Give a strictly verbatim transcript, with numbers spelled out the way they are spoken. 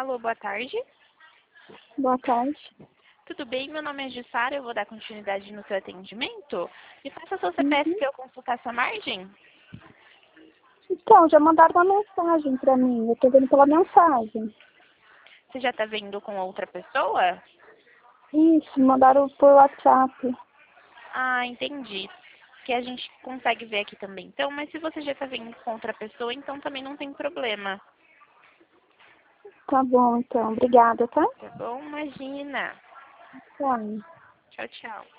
Alô, boa tarde. Boa tarde. Tudo bem? Meu nome é Jussara, eu vou dar continuidade no seu atendimento. Me faça seu C P F Uhum. para eu consultar sua margem. Então, já mandaram uma mensagem pra mim. Eu tô vendo pela mensagem. Você já está vendo com outra pessoa? Isso, mandaram por WhatsApp. Ah, entendi. Que a gente consegue ver aqui também. Então, mas se você já está vendo com outra pessoa, então também não tem problema. Tá bom, então. Obrigada, tá? Tá bom? Imagina. Tá. Tchau, tchau.